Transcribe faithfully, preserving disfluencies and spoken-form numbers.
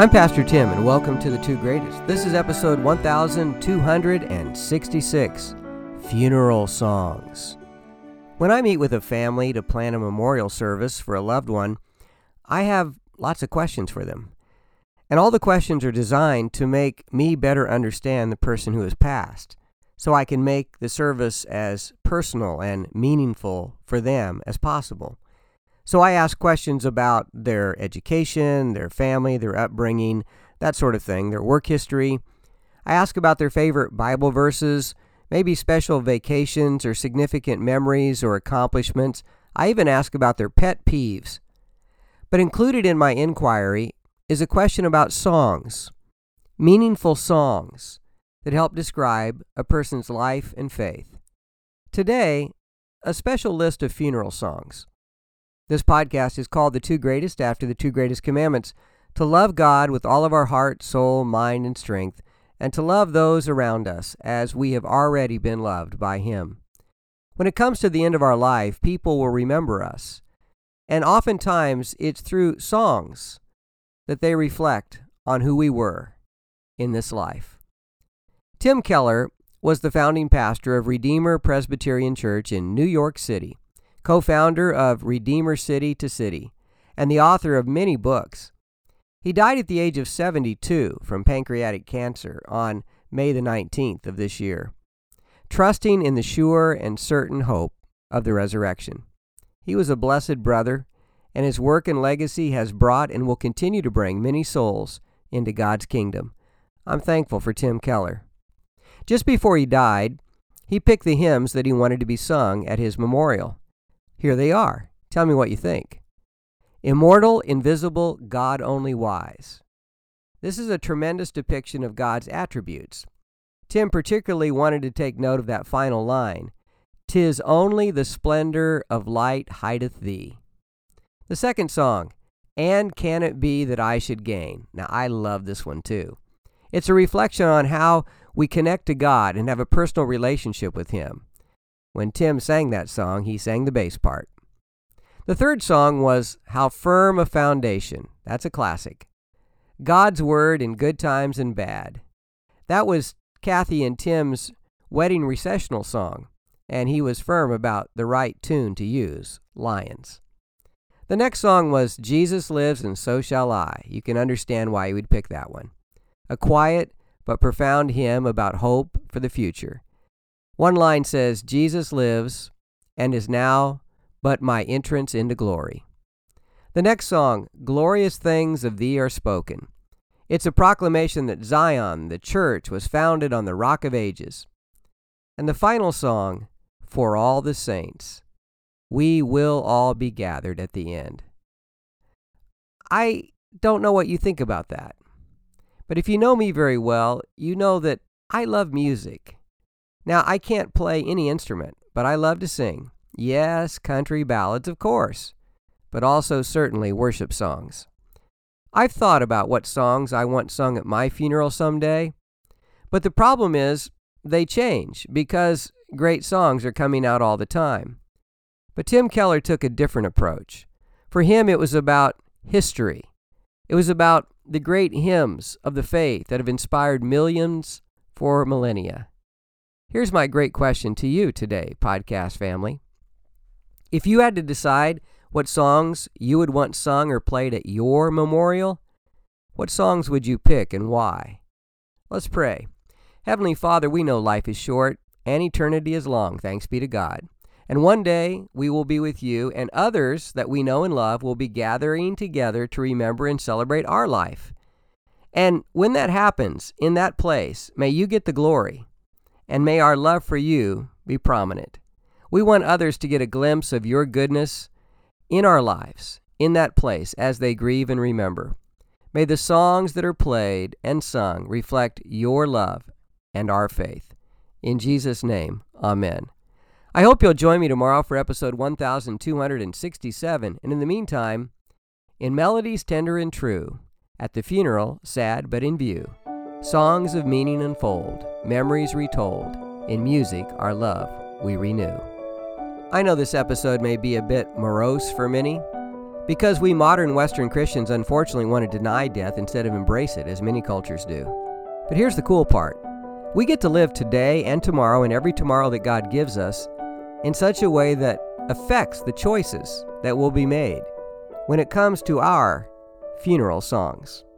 I'm Pastor Tim, and welcome to The Two Greatest. This is episode one thousand two hundred sixty-six, Funeral Songs. When I meet with a family to plan a memorial service for a loved one, I have lots of questions for them. And all the questions are designed to make me better understand the person who has passed, so I can make the service as personal and meaningful for them as possible. So I ask questions about their education, their family, their upbringing, that sort of thing, their work history. I ask about their favorite Bible verses, maybe special vacations or significant memories or accomplishments. I even ask about their pet peeves. But included in my inquiry is a question about songs, meaningful songs that help describe a person's life and faith. Today, a special list of funeral songs. This podcast is called The Two Greatest after the two greatest commandments: to love God with all of our heart, soul, mind, and strength, and to love those around us as we have already been loved by Him. When it comes to the end of our life, people will remember us, and oftentimes it's through songs that they reflect on who we were in this life. Tim Keller was the founding pastor of Redeemer Presbyterian Church in New York City, co-founder of Redeemer City to City, and the author of many books. He died at the age of seventy-two from pancreatic cancer on May the nineteenth of this year, trusting in the sure and certain hope of the resurrection. He was a blessed brother, and his work and legacy has brought and will continue to bring many souls into God's kingdom. I'm thankful for Tim Keller. Just before he died, he picked the hymns that he wanted to be sung at his memorial. Here they are. Tell me what you think. Immortal, invisible, God only wise. This is a tremendous depiction of God's attributes. Tim particularly wanted to take note of that final line, "'Tis only the splendor of light hideth thee." The second song, "And Can It Be That I Should Gain?" Now, I love this one too. It's a reflection on how we connect to God and have a personal relationship with Him. When Tim sang that song, he sang the bass part. The third song was "How Firm a Foundation." That's a classic. God's Word in good times and bad. That was Kathy and Tim's wedding recessional song, and he was firm about the right tune to use, Lions. The next song was "Jesus Lives and So Shall I." You can understand why he would pick that one. A quiet but profound hymn about hope for the future. One line says, "Jesus lives and is now but my entrance into glory." The next song, "Glorious Things of Thee Are Spoken." It's a proclamation that Zion, the church, was founded on the Rock of Ages. And the final song, "For All the Saints." We will all be gathered at the end. I don't know what you think about that. But if you know me very well, you know that I love music. Now, I can't play any instrument, but I love to sing. Yes, country ballads, of course, but also certainly worship songs. I've thought about what songs I want sung at my funeral someday, but the problem is they change because great songs are coming out all the time. But Tim Keller took a different approach. For him, it was about history. It was about the great hymns of the faith that have inspired millions for millennia. Here's my great question to you today, podcast family. If you had to decide what songs you would want sung or played at your memorial, what songs would you pick and why? Let's pray. Heavenly Father, we know life is short and eternity is long, thanks be to God. And one day we will be with you, and others that we know and love will be gathering together to remember and celebrate our life. And when that happens, in that place, may you get the glory. And may our love for you be prominent. We want others to get a glimpse of your goodness in our lives, in that place, as they grieve and remember. May the songs that are played and sung reflect your love and our faith. In Jesus' name, amen. I hope you'll join me tomorrow for episode one thousand two hundred sixty-seven. And in the meantime, in melodies tender and true, at the funeral, sad but in view, songs of meaning unfold, memories retold, in music our love we renew. I know this episode may be a bit morose for many, Because we modern Western Christians unfortunately want to deny death instead of embrace it, as many cultures do. But here's the cool part. We get to live today and tomorrow and every tomorrow that God gives us in such a way that affects the choices that will be made when it comes to our funeral songs.